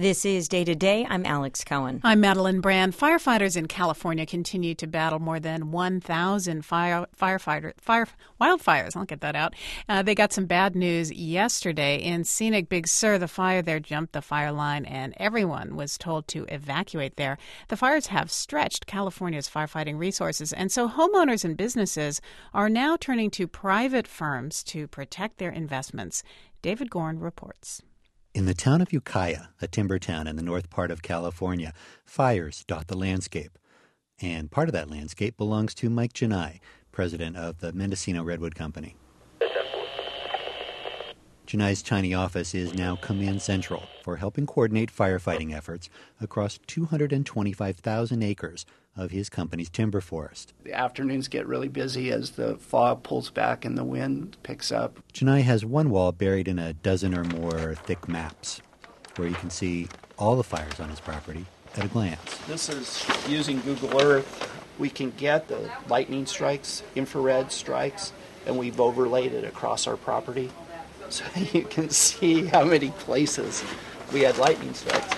This is Day to Day. I'm Alex Cohen. I'm Madeline Brand. Firefighters in California continue to battle more than 1,000 wildfires. I'll get that out. They got some bad news yesterday. In scenic Big Sur, the fire there jumped the fire line, and everyone was told to evacuate there. The fires have stretched California's firefighting resources, and so homeowners and businesses are now turning to private firms to protect their investments. David Gorn reports. In the town of Ukiah, a timber town in the north part of California, fires dot the landscape. And part of that landscape belongs to Mike Janai, president of the Mendocino Redwood Company. Janai's tiny office is now command central for helping coordinate firefighting efforts across 225,000 acres of his company's timber forest. The afternoons get really busy as the fog pulls back and the wind picks up. Janai has one wall buried in a dozen or more thick maps where you can see all the fires on his property at a glance. This is using Google Earth. We can get the lightning strikes, infrared strikes, and we've overlaid it across our property. So you can see how many places we had lightning strikes.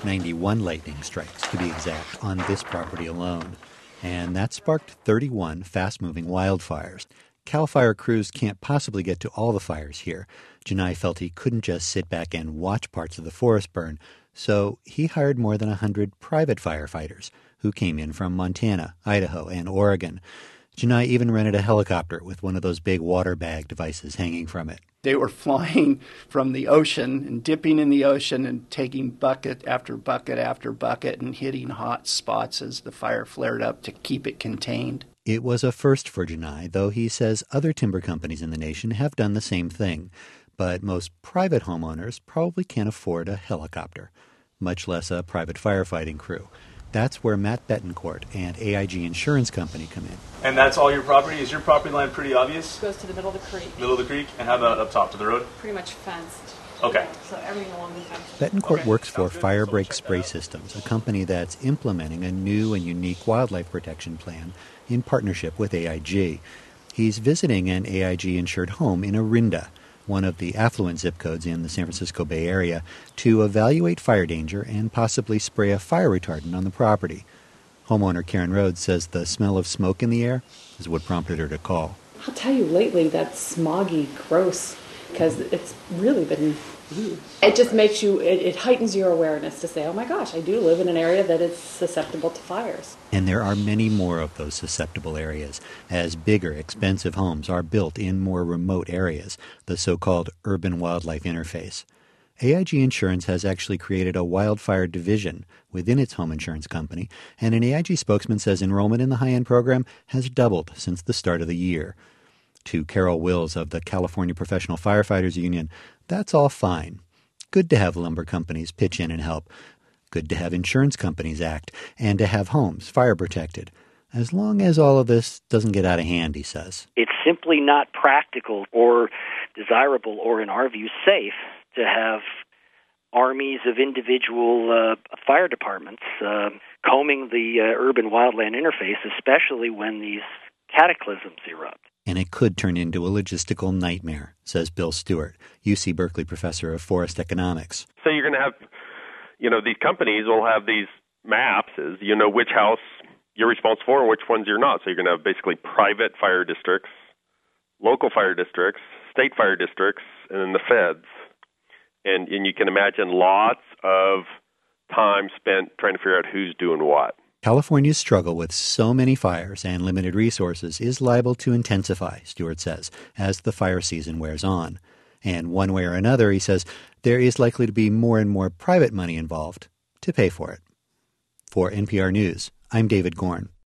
91 lightning strikes, to be exact, on this property alone. And that sparked 31 fast-moving wildfires. CAL FIRE crews can't possibly get to all the fires here. Janai felt he couldn't just sit back and watch parts of the forest burn, so he hired more than 100 private firefighters who came in from Montana, Idaho, and Oregon. Janai even rented a helicopter with one of those big water bag devices hanging from it. They were flying from the ocean and dipping in the ocean and taking bucket after bucket after bucket and hitting hot spots as the fire flared up to keep it contained. It was a first for Janai, though he says other timber companies in the nation have done the same thing. But most private homeowners probably can't afford a helicopter, much less a private firefighting crew. That's where Matt Betancourt and AIG Insurance Company come in. And that's all your property? Is your property line pretty obvious? It goes to the middle of the creek. Middle of the creek? And how about up top to the road? Pretty much fenced. Okay. So everything along the fence. Betancourt works for Firebreak Spray Systems, a company that's implementing a new and unique wildlife protection plan in partnership with AIG. He's visiting an AIG-insured home in Orinda, one of the affluent zip codes in the San Francisco Bay Area, to evaluate fire danger and possibly spray a fire retardant on the property. Homeowner Karen Rhodes says the smell of smoke in the air is what prompted her to call. I'll tell you, lately that's smoggy, gross, because it's really been... It just makes you, it heightens your awareness to say, oh my gosh, I do live in an area that is susceptible to fires. And there are many more of those susceptible areas, as bigger, expensive homes are built in more remote areas, the so-called urban wildlife interface. AIG Insurance has actually created a wildfire division within its home insurance company, and an AIG spokesman says enrollment in the high-end program has doubled since the start of the year. To Carol Wills of the California Professional Firefighters Union, that's all fine. Good to have lumber companies pitch in and help. Good to have insurance companies act, and to have homes fire protected. As long as all of this doesn't get out of hand, he says. It's simply not practical or desirable or, in our view, safe to have armies of individual fire departments combing the urban wildland interface, especially when these cataclysms erupt. And it could turn into a logistical nightmare, says Bill Stewart, UC Berkeley professor of forest economics. So you're going to have, these companies will have these maps as which house you're responsible for and which ones you're not. So you're going to have basically private fire districts, local fire districts, state fire districts, and then the feds. And you can imagine lots of time spent trying to figure out who's doing what. California's struggle with so many fires and limited resources is liable to intensify, Stewart says, as the fire season wears on. And one way or another, he says, there is likely to be more and more private money involved to pay for it. For NPR News, I'm David Gorn.